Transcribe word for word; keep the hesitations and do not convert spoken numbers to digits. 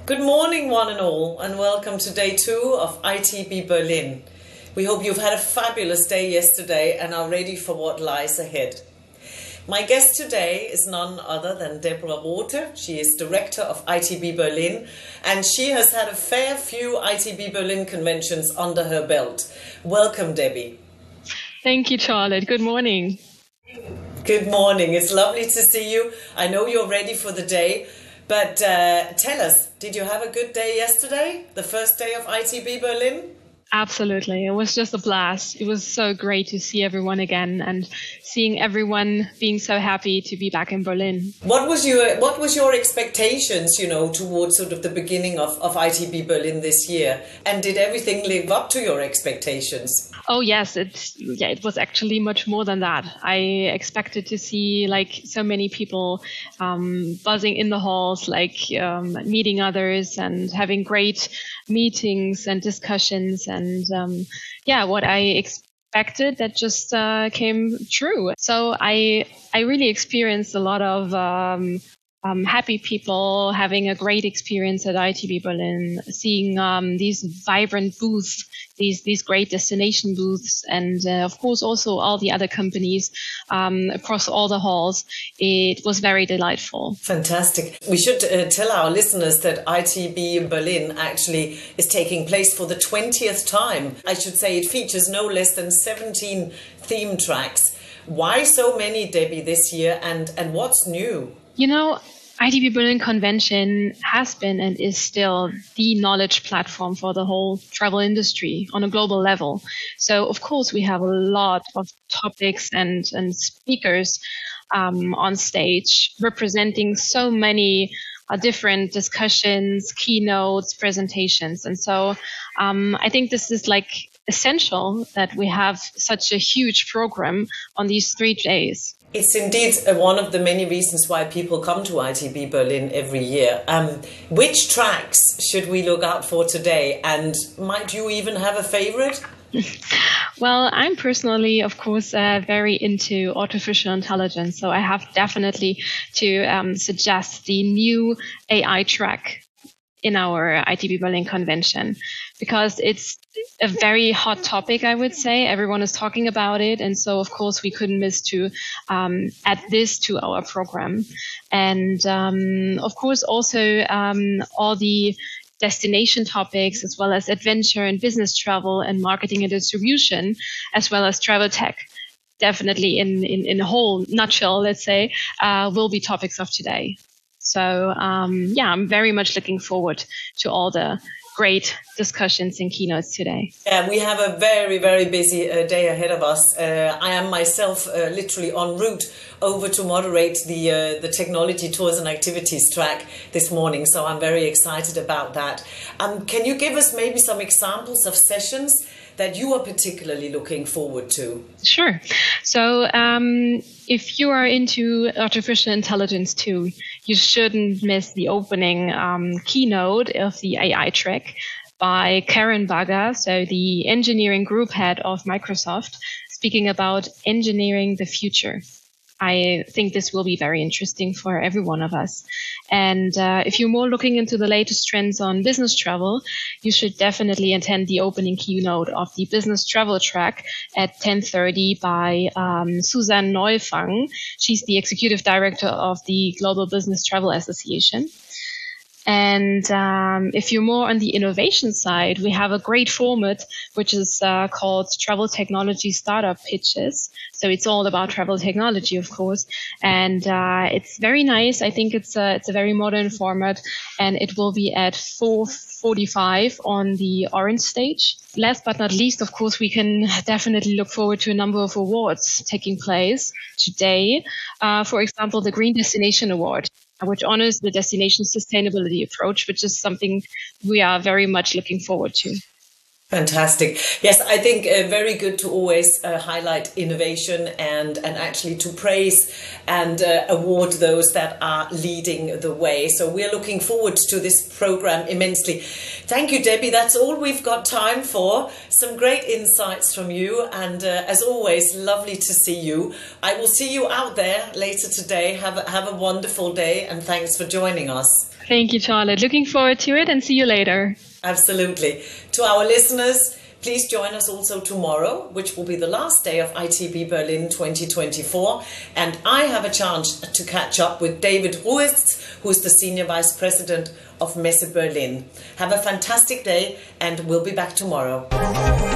Good morning, one and all, and welcome to day two of I T B Berlin. We hope you've had a fabulous day yesterday and are ready for what lies ahead. My guest today is none other than Deborah Rothe. She is director of I T B Berlin, and she has had a fair few I T B Berlin conventions under her belt. Welcome, Debbie. Thank you, Charlotte. Good morning. Good morning. It's lovely to see you. I know you're ready for the day. But uh, tell us, did you have a good day yesterday, the first day of I T B Berlin? Absolutely. It was just a blast. It was so great to see everyone again and seeing everyone being so happy to be back in Berlin. What was your what was your expectations, you know, towards sort of the beginning of, of I T B Berlin this year? And did everything live up to your expectations? Oh, yes. It, yeah, it was actually much more than that. I expected to see like so many people um, buzzing in the halls, like um, meeting others and having great meetings and discussions. And um, yeah, what I expected that just uh, came true. So I I really experienced a lot of um, um, happy people having a great experience at I T B Berlin, seeing um, these vibrant booths, these these great destination booths, and uh, of course also all the other companies um, across all the halls. It was very delightful. Fantastic. We should uh, tell our listeners that I T B Berlin actually is taking place for the twentieth time. I should say it features no less than seventeen theme tracks. Why so many, Debbie, this year, and, and what's new? You know, I T B Berlin Convention has been and is still the knowledge platform for the whole travel industry on a global level. So, of course, we have a lot of topics and, and speakers um, on stage representing so many uh, different discussions, keynotes, presentations. And so um, I think this is like essential that we have such a huge program on these three days. It's indeed one of the many reasons why people come to I T B Berlin every year. Um, which tracks should we look out for today? And might you even have a favorite? Well, I'm personally, of course, uh, very into artificial intelligence. So I have definitely to um, suggest the new A I track in our I T B Berlin convention, because it's a very hot topic, I would say. Everyone is talking about it. And so, of course, we couldn't miss to um, add this to our program. And, um, of course, also um, all the destination topics, as well as adventure and business travel and marketing and distribution, as well as travel tech. Definitely in, in, in a whole nutshell, let's say, uh, will be topics of today. So, um, yeah, I'm very much looking forward to all the great discussions and keynotes today. Yeah, we have a very, very busy uh, day ahead of us. Uh, I am myself uh, literally en route over to moderate the uh, the technology tours and activities track this morning. So I'm very excited about that. Um, can you give us maybe some examples of sessions that you are particularly looking forward to? Sure. So um, if you are into artificial intelligence too, you shouldn't miss the opening um, keynote of the A I track by Karen Bagga, so the engineering group head of Microsoft, speaking about engineering the future. I think this will be very interesting for every one of us. And uh, if you're more looking into the latest trends on business travel, you should definitely attend the opening keynote of the business travel track at ten thirty by um, Susanne Neufang. She's the executive director of the Global Business Travel Association. And um, if you're more on the innovation side, we have a great format, which is uh, called Travel Technology Startup Pitches. So it's all about travel technology, of course. And uh, it's very nice. I think it's a, it's a very modern format, and it will be at four forty-five on the Orange stage. Last but not least, of course, we can definitely look forward to a number of awards taking place today. Uh, for example, the Green Destination Award, which honors the destination sustainability approach, which is something we are very much looking forward to. Fantastic. Yes, I think uh, very good to always uh, highlight innovation and, and actually to praise and uh, award those that are leading the way. So we're looking forward to this program immensely. Thank you, Debbie. That's all we've got time for. Some great insights from you. And uh, as always, lovely to see you. I will see you out there later today. Have a, have a wonderful day, and thanks for joining us. Thank you, Charlotte. Looking forward to it and see you later. Absolutely. To our listeners, please join us also tomorrow, which will be the last day of I T B Berlin twenty twenty-four. And I have a chance to catch up with David Ruiz, who is the Senior Vice President of Messe Berlin. Have a fantastic day, and we'll be back tomorrow.